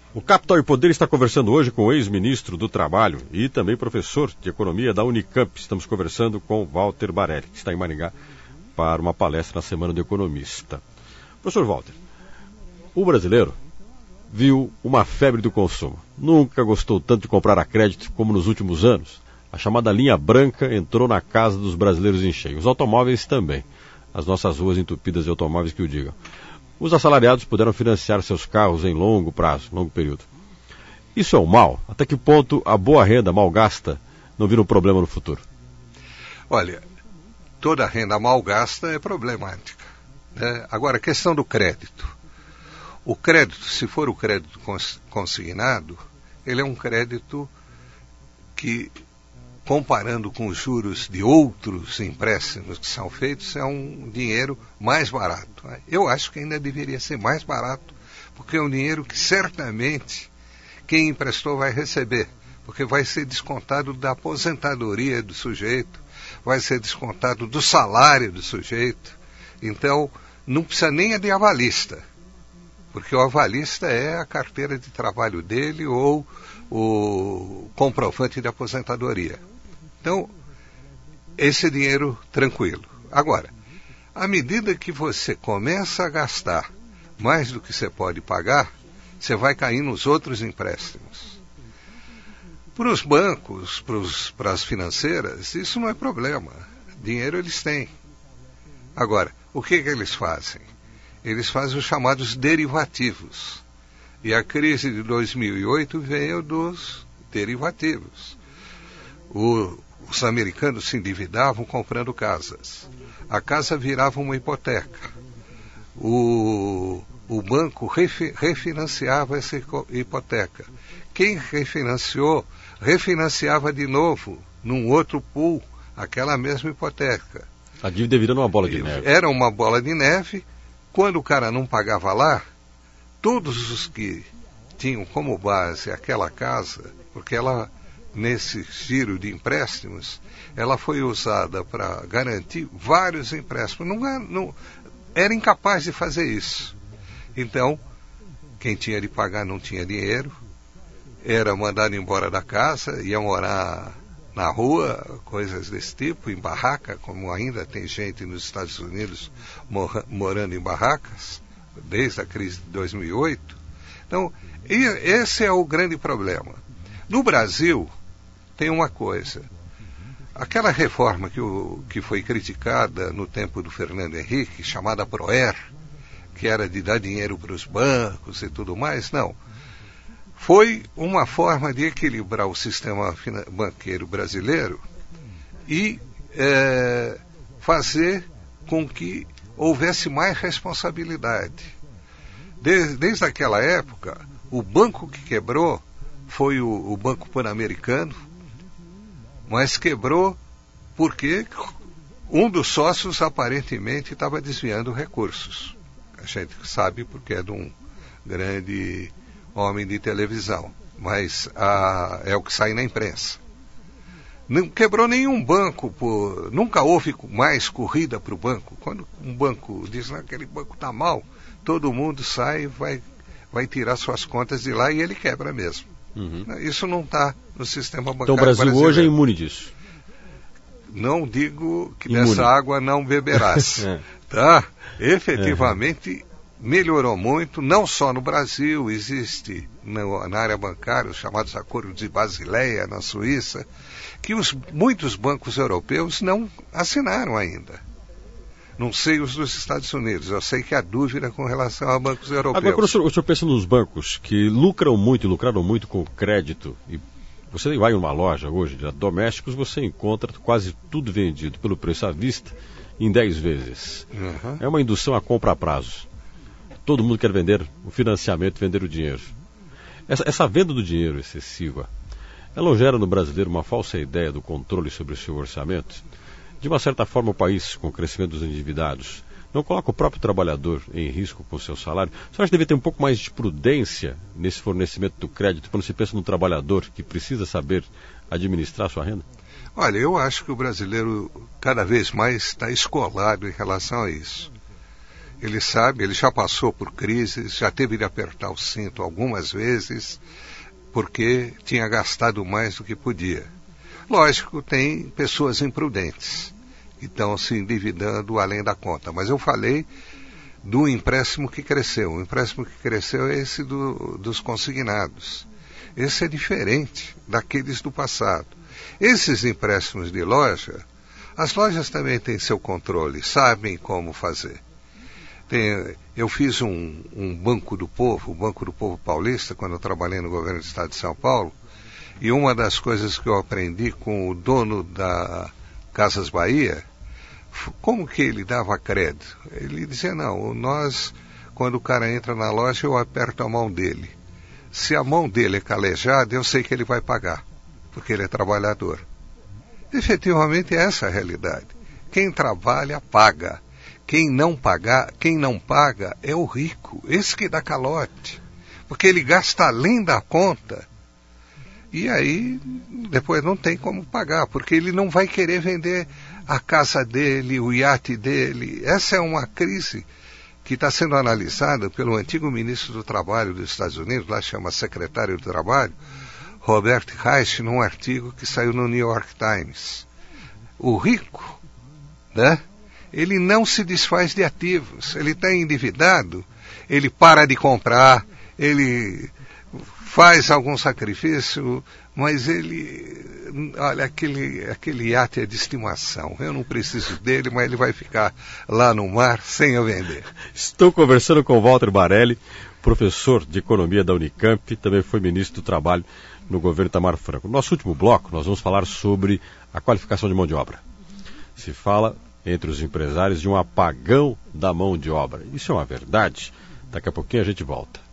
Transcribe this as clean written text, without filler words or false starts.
O Capital e Poder está conversando hoje com o ex-ministro do Trabalho e também professor de Economia da Unicamp. Estamos conversando com Walter Barelli, que está em Maringá para uma palestra na Semana do Economista. Professor Walter, o brasileiro viu uma febre do consumo. Nunca gostou tanto de comprar a crédito como nos últimos anos. A chamada linha branca entrou na casa dos brasileiros em cheio. Os automóveis também. As nossas ruas entupidas de automóveis que o digam. Os assalariados puderam financiar seus carros em longo prazo, longo período. Isso é um mal? Até que ponto a boa renda mal gasta não vira um problema no futuro? Olha, toda renda mal gasta é problemática, né? Agora, a questão do crédito. O crédito, se for o crédito consignado, ele é um crédito que, comparando com os juros de outros empréstimos que são feitos, é um dinheiro mais barato. Eu acho que ainda deveria ser mais barato, porque é um dinheiro que certamente quem emprestou vai receber, porque vai ser descontado da aposentadoria do sujeito, vai ser descontado do salário do sujeito. Então, não precisa nem de avalista, porque o avalista é a carteira de trabalho dele ou o comprovante de aposentadoria. Então, esse dinheiro tranquilo. Agora, à medida que você começa a gastar mais do que você pode pagar, você vai cair nos outros empréstimos. Para os bancos, para as financeiras, isso não é problema. Dinheiro eles têm. Agora, o que eles fazem? Eles fazem os chamados derivativos. E a crise de 2008 veio dos derivativos. Os americanos se endividavam comprando casas. A casa virava uma hipoteca. O banco refinanciava essa hipoteca. Quem refinanciava de novo, num outro pool, aquela mesma hipoteca. A dívida virando uma bola de neve. Era uma bola de neve. Quando o cara não pagava lá, todos os que tinham como base aquela casa, porque ela, nesse giro de empréstimos, ela foi usada para garantir vários empréstimos. Não era incapaz de fazer isso. Então, quem tinha de pagar não tinha dinheiro, era mandado embora da casa, ia morar na rua, coisas desse tipo, em barraca, como ainda tem gente nos Estados Unidos morando em barracas, desde a crise de 2008. Então, esse é o grande problema. No Brasil, tem uma coisa. Aquela reforma que foi criticada no tempo do Fernando Henrique, chamada PROER, que era de dar dinheiro para os bancos e tudo mais, não. Foi uma forma de equilibrar o sistema banqueiro brasileiro e fazer com que houvesse mais responsabilidade. Desde aquela época, o banco que quebrou foi o Banco Pan-Americano, mas quebrou porque um dos sócios aparentemente estava desviando recursos. A gente sabe porque é de um grande homem de televisão, mas é o que sai na imprensa. Não quebrou nenhum banco, nunca houve mais corrida para o banco. Quando um banco diz, aquele banco está mal, todo mundo sai e vai tirar suas contas de lá e ele quebra mesmo. Uhum. Isso não está no sistema bancário brasileiro. Então o Brasil hoje é imune disso? Não digo que dessa água não beberás. Tá? Efetivamente melhorou muito, não só no Brasil, existe na área bancária os chamados acordos de Basileia, na Suíça, que muitos bancos europeus não assinaram ainda. Não sei os dos Estados Unidos, eu sei que há dúvida com relação a bancos europeus. Agora, quando o senhor pensa nos bancos que lucraram muito e lucraram muito com crédito, e você vai em uma loja hoje de domésticos, você encontra quase tudo vendido pelo preço à vista em 10 vezes. Uhum. É uma indução à compra a prazo. Todo mundo quer vender o financiamento, vender o dinheiro. Essa venda do dinheiro excessiva, ela gera no brasileiro uma falsa ideia do controle sobre o seu orçamento? De uma certa forma, o país, com o crescimento dos endividados, não coloca o próprio trabalhador em risco com o seu salário? Você acha que deve ter um pouco mais de prudência nesse fornecimento do crédito, quando se pensa no trabalhador que precisa saber administrar a sua renda? Olha, eu acho que o brasileiro cada vez mais está escolado em relação a isso. Ele sabe, ele já passou por crises, já teve de apertar o cinto algumas vezes, porque tinha gastado mais do que podia. Lógico, tem pessoas imprudentes, que estão se endividando além da conta. Mas eu falei do empréstimo que cresceu. O empréstimo que cresceu é esse dos consignados. Esse é diferente daqueles do passado. Esses empréstimos de loja, as lojas também têm seu controle, sabem como fazer. Eu fiz um Banco do Povo, o Banco do Povo Paulista, quando eu trabalhei no governo do estado de São Paulo, e uma das coisas que eu aprendi com o dono da Casas Bahia, como que ele dava crédito? Ele dizia, não, quando o cara entra na loja, eu aperto a mão dele. Se a mão dele é calejada, eu sei que ele vai pagar, porque ele é trabalhador. Efetivamente, essa é a realidade. Quem trabalha, paga. Quem não paga é o rico, esse que dá calote, porque ele gasta além da conta, e aí depois não tem como pagar, porque ele não vai querer vender a casa dele, o iate dele. Essa é uma crise que está sendo analisada pelo antigo ministro do Trabalho dos Estados Unidos, lá chama secretário do Trabalho, Robert Reich, num artigo que saiu no New York Times. O rico, né? Ele não se desfaz de ativos, ele está endividado, ele para de comprar, ele faz algum sacrifício, mas olha, aquele iate é de estimação, eu não preciso dele, mas ele vai ficar lá no mar sem eu vender. Estou conversando com Walter Barelli, professor de economia da Unicamp, também foi ministro do Trabalho no governo Itamar Franco. No nosso último bloco, nós vamos falar sobre a qualificação de mão de obra. Se fala entre os empresários de um apagão da mão de obra. Isso é uma verdade? Daqui a pouquinho a gente volta.